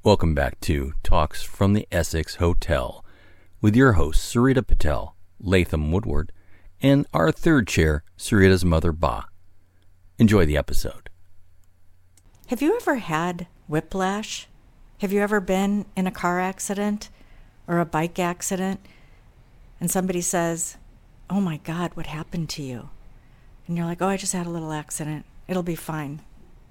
Welcome back to Talks from the Essex Hotel with your hosts, Sarita Patel, Latham Woodward, and our third chair, Sarita's mother, Ba. Enjoy the episode. Have you ever had whiplash? Have you ever been in a car accident or a bike accident and somebody says, "Oh my God, what happened to you?" And you're like, "Oh, I just had a little accident. It'll be fine."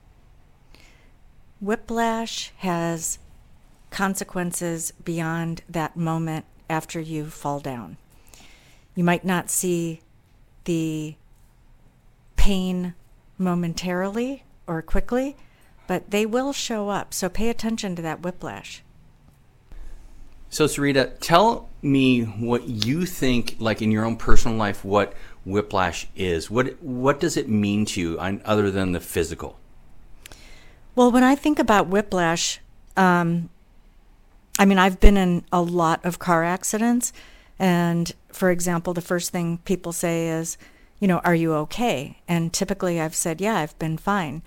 Whiplash has consequences beyond that moment after you fall down. You might not see the pain momentarily or quickly, but they will show up. So pay attention to that whiplash. So, Sarita, tell me what you think, like in your own personal life, what whiplash is. What does it mean to you other than the physical? Well, when I think about whiplash, I've been in a lot of car accidents. And for example, the first thing people say is, "Are you okay?" And typically I've said, "Yeah, I've been fine."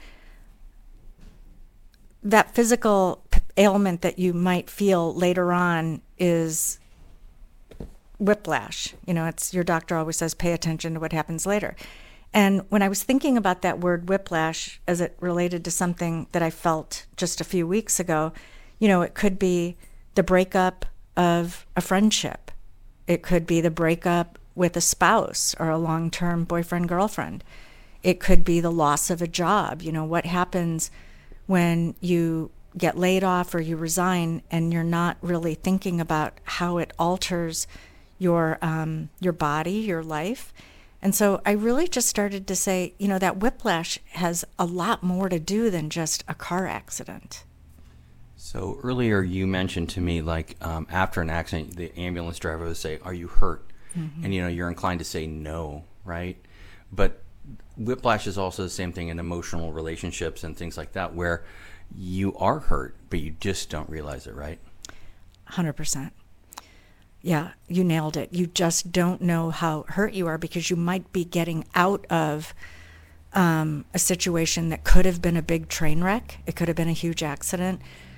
That physical ailment that you might feel later on is whiplash. It's your doctor always says, pay attention to what happens later. And when I was thinking about that word whiplash as it related to something that I felt just a few weeks ago, it could be the breakup of a friendship. It could be the breakup with a spouse or a long-term boyfriend-girlfriend. It could be the loss of a job. What happens when you get laid off or you resign and you're not really thinking about how it alters your body, your life. And so I really just started to say, that whiplash has a lot more to do than just a car accident. So earlier you mentioned to me, after an accident, the ambulance driver would say, "Are you hurt?" Mm-hmm. And, you're inclined to say no, right? But whiplash is also the same thing in emotional relationships and things like that, where you are hurt, but you just don't realize it, right? 100%. Yeah, you nailed it. You just don't know how hurt you are because you might be getting out of a situation that could have been a big train wreck. It could have been a huge accident.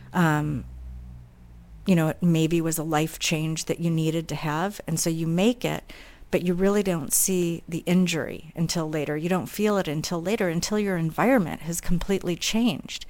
It maybe was a life change that you needed to have. And so you make it, but you really don't see the injury until later. You don't feel it until later, until your environment has completely changed.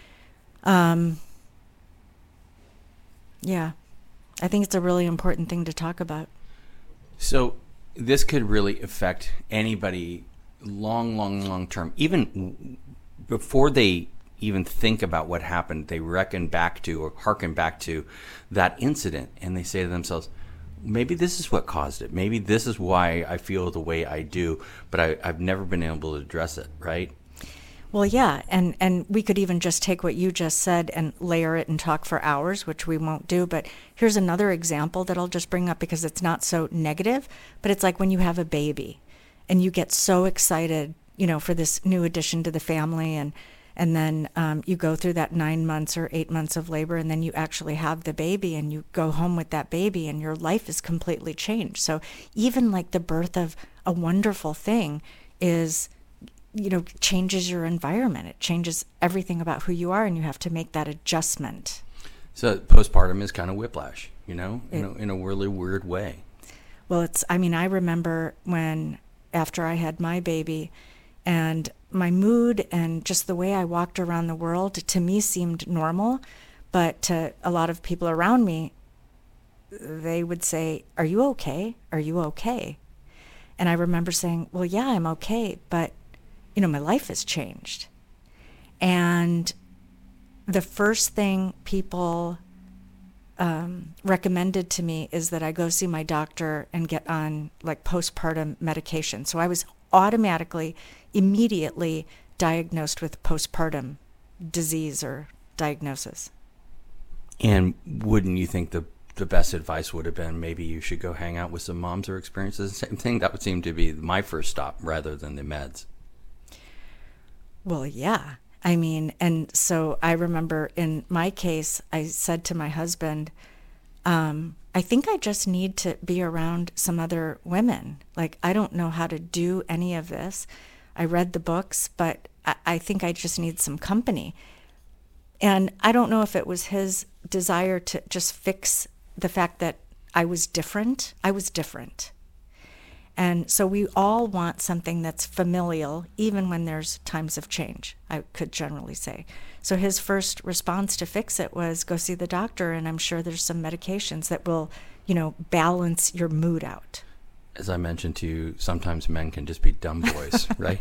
Yeah. I think it's a really important thing to talk about. So this could really affect anybody long term. Even before they even think about what happened, they reckon back to or hearken back to that incident, and they say to themselves, maybe this is what caused it. Maybe this is why I feel the way I do, but I've never been able to address it, right? Well, yeah, and we could even just take what you just said and layer it and talk for hours, which we won't do. But here's another example that I'll just bring up because it's not so negative, but it's like when you have a baby and you get so excited, for this new addition to the family, and then you go through that 9 months or 8 months of labor, and then you actually have the baby and you go home with that baby and your life is completely changed. So even like the birth of a wonderful thing is changes your environment. It changes everything about who you are, and you have to make that adjustment. So postpartum is kind of whiplash, in a really weird way. Well, I remember when, after I had my baby, and my mood and just the way I walked around the world, to me seemed normal, but to a lot of people around me, they would say, "Are you okay? Are you okay?" And I remember saying, "Well, yeah, I'm okay, but my life has changed." And the first thing people recommended to me is that I go see my doctor and get on postpartum medication. So I was immediately diagnosed with postpartum disease or diagnosis. And wouldn't you think the best advice would have been maybe you should go hang out with some moms who experience the same thing? That would seem to be my first stop rather than the meds. Well, yeah. And so I remember in my case, I said to my husband, I think I just need to be around some other women. I don't know how to do any of this. I read the books, but I think I just need some company. And I don't know if it was his desire to just fix the fact that I was different. And so we all want something that's familial, even when there's times of change, I could generally say. So his first response to fix it was go see the doctor, and I'm sure there's some medications that will, balance your mood out. As I mentioned to you, sometimes men can just be dumb boys, right?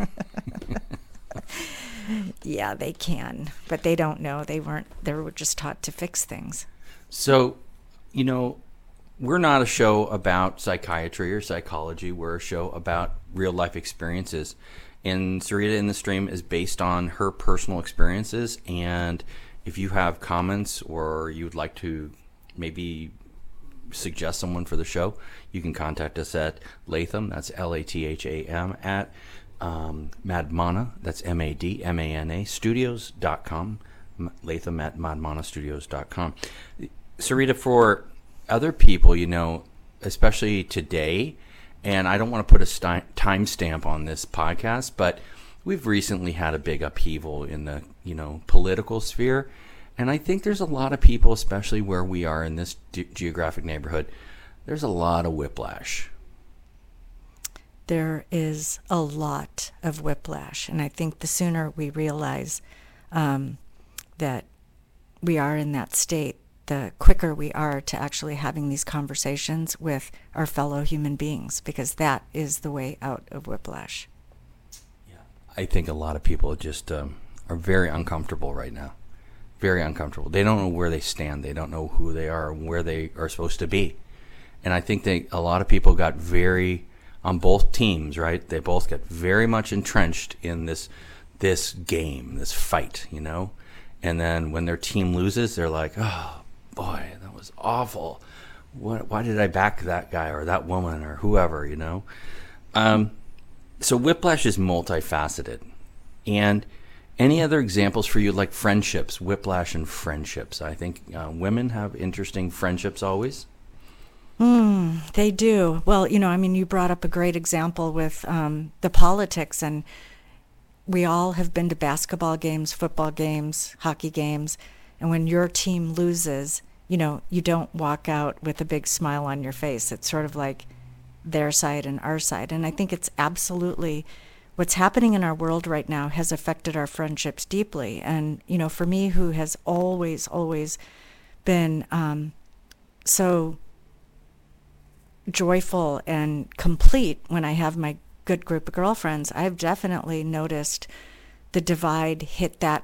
Yeah, they can, but they don't know. They were just taught to fix things. So, we're not a show about psychiatry or psychology. We're a show about real life experiences. And Sarita in the Stream is based on her personal experiences. And if you have comments or you'd like to maybe suggest someone for the show, you can contact us at Latham, that's Latham, at Madmana, that's Madmana, studios.com, Latham at madmanastudios.com. Sarita, for other people, especially today, and I don't want to put a timestamp on this podcast, but we've recently had a big upheaval in the, political sphere. And I think there's a lot of people, especially where we are in this geographic neighborhood, there's a lot of whiplash. There is a lot of whiplash. And I think the sooner we realize that we are in that state, the quicker we are to actually having these conversations with our fellow human beings, because that is the way out of whiplash. Yeah, I think a lot of people just are very uncomfortable right now. Very uncomfortable. They don't know where they stand. They don't know who they are and where they are supposed to be. And I think a lot of people got on both teams, right? They both got very much entrenched in this game, this fight, And then when their team loses, they're like, oh, boy, that was awful. Why did I back that guy or that woman or whoever, So whiplash is multifaceted. And any other examples for you, like friendships, whiplash and friendships? I think women have interesting friendships always. They do. Well, you brought up a great example with the politics, and we all have been to basketball games, football games, hockey games, and when your team loses, you don't walk out with a big smile on your face. It's sort of like their side and our side. And I think it's absolutely what's happening in our world right now has affected our friendships deeply. And, for me, who has always been so joyful and complete when I have my good group of girlfriends, I've definitely noticed the divide hit that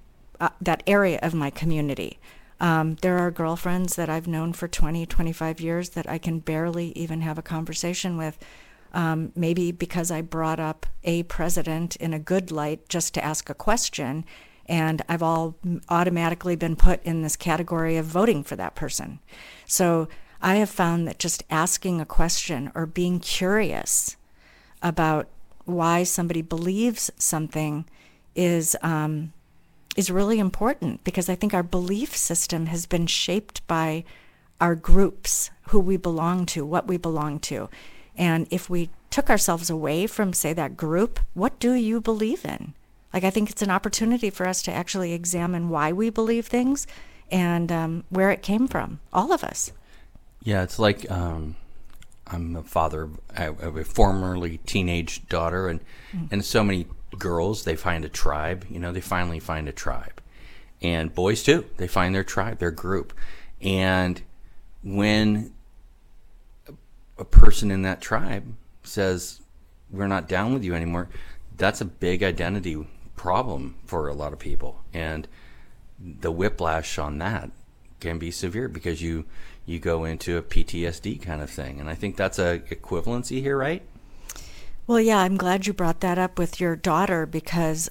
area of my community. There are girlfriends that I've known for 20, 25 years that I can barely even have a conversation with, maybe because I brought up a president in a good light just to ask a question, and I've all automatically been put in this category of voting for that person. So I have found that just asking a question or being curious about why somebody believes something is really important, because I think our belief system has been shaped by our groups, who we belong to, what we belong to. And if we took ourselves away from, say, that group, what do you believe in? I think it's an opportunity for us to actually examine why we believe things and where it came from, all of us. Yeah, it's like I'm a father of a formerly teenage daughter, and so many girls, they find a tribe. They finally find a tribe. And boys, too, they find their tribe, their group. And when a person in that tribe says, we're not down with you anymore, that's a big identity problem for a lot of people. And the whiplash on that can be severe, because you go into a PTSD kind of thing. And I think that's a equivalency here, right? Well, yeah, I'm glad you brought that up with your daughter, because,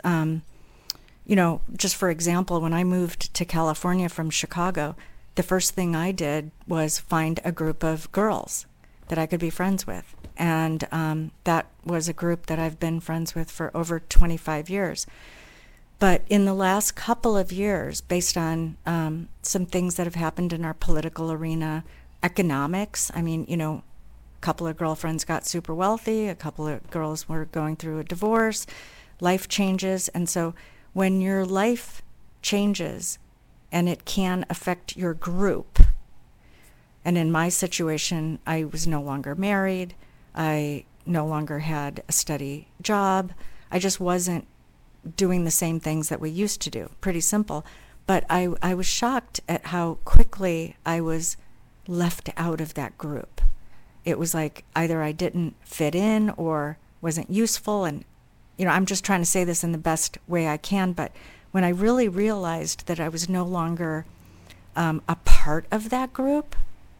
just for example, when I moved to California from Chicago, the first thing I did was find a group of girls that I could be friends with. And that was a group that I've been friends with for over 25 years. But in the last couple of years, based on some things that have happened in our political arena, economics, a couple of girlfriends got super wealthy, a couple of girls were going through a divorce, life changes. And so when your life changes, and it can affect your group. And in my situation, I was no longer married. I no longer had a steady job. I just wasn't doing the same things that we used to do. Pretty simple. But I was shocked at how quickly I was left out of that group. It was like either I didn't fit in or wasn't useful. And, I'm just trying to say this in the best way I can. But when I really realized that I was no longer a part of that group,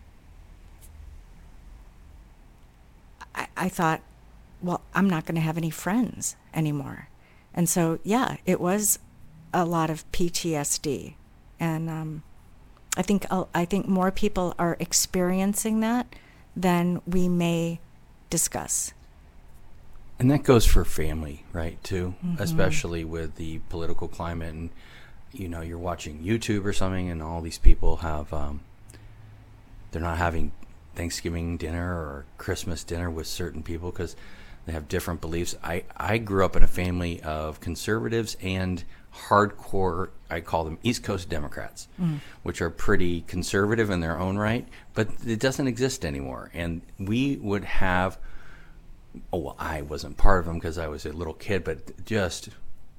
I thought, well, I'm not going to have any friends anymore. And so, yeah, it was a lot of PTSD. And I think more people are experiencing that than we may discuss. And that goes for family, right, too, especially with the political climate. And, you're watching YouTube or something, and all these people have, they're not having Thanksgiving dinner or Christmas dinner with certain people because they have different beliefs. I grew up in a family of conservatives and hardcore, I call them East Coast Democrats, which are pretty conservative in their own right, but it doesn't exist anymore. And we would have, I wasn't part of them because I was a little kid, but just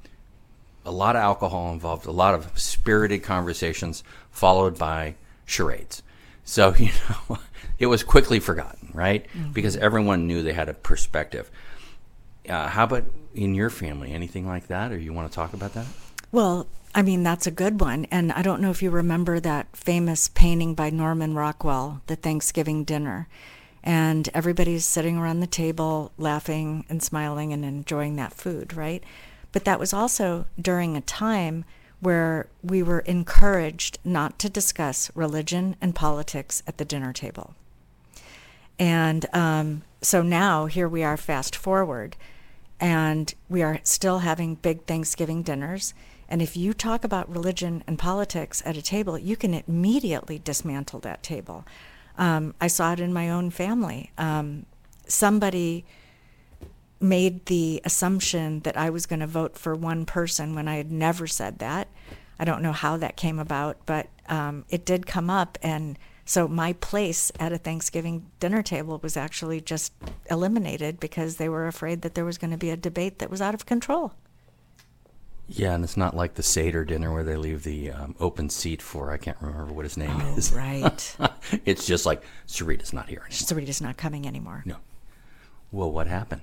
a lot of alcohol involved, a lot of spirited conversations followed by charades. So, it was quickly forgotten, right? Because everyone knew they had a perspective. How about in your family? Anything like that? Or you want to talk about that? Well, that's a good one. And I don't know if you remember that famous painting by Norman Rockwell, The Thanksgiving Dinner. And everybody's sitting around the table laughing and smiling and enjoying that food, right? But that was also during a time where we were encouraged not to discuss religion and politics at the dinner table. And so now here we are, fast forward, and we are still having big Thanksgiving dinners. And if you talk about religion and politics at a table, you can immediately dismantle that table. I saw it in my own family. Somebody made the assumption that I was going to vote for one person when I had never said that. I don't know how that came about, but it did come up. And so my place at a Thanksgiving dinner table was actually just eliminated because they were afraid that there was going to be a debate that was out of control. Yeah, and it's not like the Seder dinner where they leave the open seat for, I can't remember what his name is. Right. It's just like, Sarita's not here anymore. Sarita's not coming anymore. No. Well, what happened?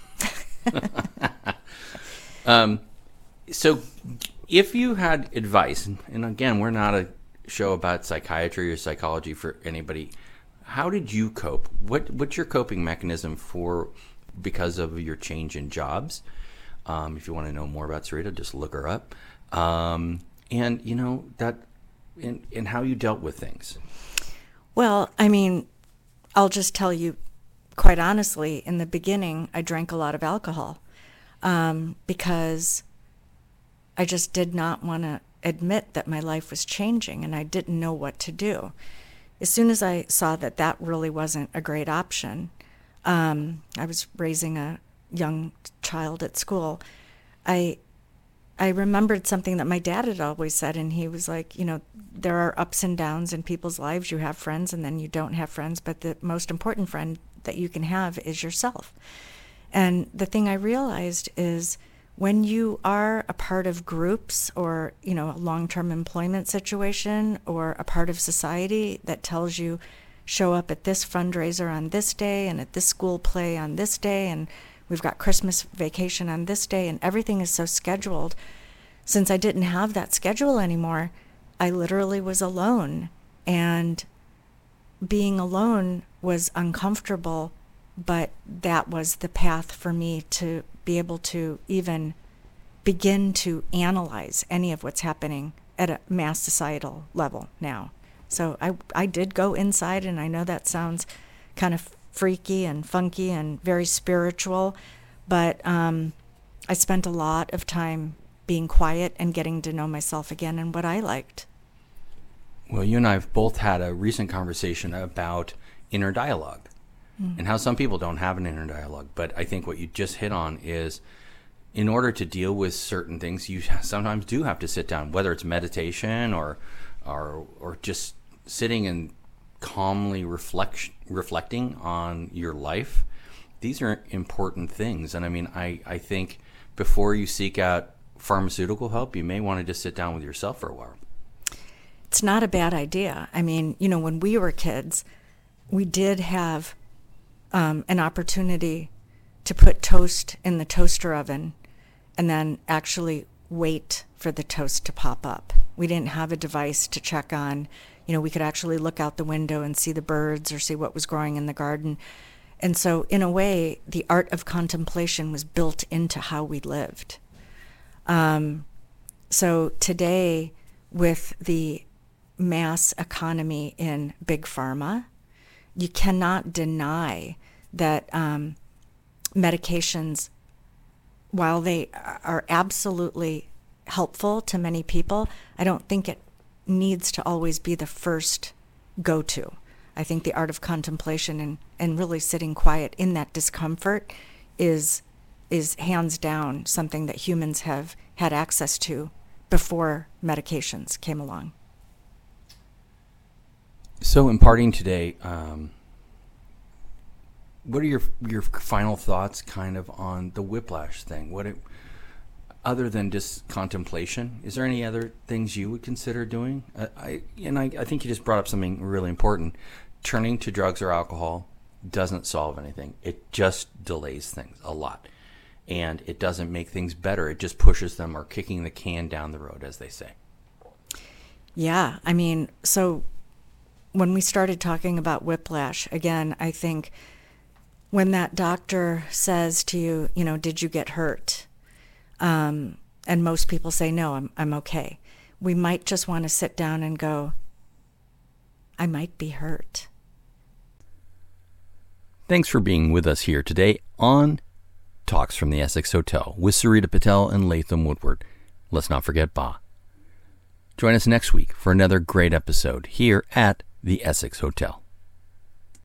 So if you had advice, and again, we're not a show about psychiatry or psychology for anybody, how did you cope? What's your coping mechanism because of your change in jobs? If you want to know more about Sarita, just look her up. And that and how you dealt with things. Well, I'll just tell you quite honestly, in the beginning, I drank a lot of alcohol because I just did not want to admit that my life was changing and I didn't know what to do. As soon as I saw that that really wasn't a great option, I was raising a young child at school, I remembered something that my dad had always said, and he was like, there are ups and downs in people's lives. You have friends and then you don't have friends, but the most important friend that you can have is yourself. And the thing I realized is when you are a part of groups or, a long-term employment situation or a part of society that tells you show up at this fundraiser on this day and at this school play on this day and we've got Christmas vacation on this day and everything is so scheduled. Since I didn't have that schedule anymore, I literally was alone, and being alone was uncomfortable, but that was the path for me to be able to even begin to analyze any of what's happening at a mass societal level now. So I did go inside, and I know that sounds kind of freaky and funky and very spiritual, but I spent a lot of time being quiet and getting to know myself again and what I liked. Well, you and I have both had a recent conversation about inner dialogue and how some people don't have an inner dialogue. But I think what you just hit on is in order to deal with certain things, you sometimes do have to sit down, whether it's meditation or just sitting and calmly reflecting on your life. These are important things. And I mean, I think before you seek out pharmaceutical help, you may want to just sit down with yourself for a while. It's not a bad idea. I mean, you know, when we were kids, we did have an opportunity to put toast in the toaster oven and then actually wait for the toast to pop up. We didn't have a device to check on. You know, we could actually look out the window and see the birds or see what was growing in the garden. And so, in a way, the art of contemplation was built into how we lived. So today, with the mass economy in big pharma, you cannot deny that medications, while they are absolutely helpful to many people, I don't think it needs to always be the first go-to. I think the art of contemplation and really sitting quiet in that discomfort is hands down something that humans have had access to before medications came along. So in parting today, what are your final thoughts kind of on the whiplash thing? Other than just contemplation, is there any other things you would consider doing? I think you just brought up something really important. Turning to drugs or alcohol doesn't solve anything. It just delays things a lot. And it doesn't make things better. It just pushes them or kicking the can down the road, as they say. Yeah, I mean, so when we started talking about whiplash, again, I think when that doctor says to you, you know, did you get hurt? And most people say, no, I'm okay. We might just want to sit down and go, I might be hurt. Thanks for being with us here today on Talks from the Essex Hotel with Sarita Patel and Latham Woodward. Let's not forget Ba. Join us next week for another great episode here at the Essex Hotel.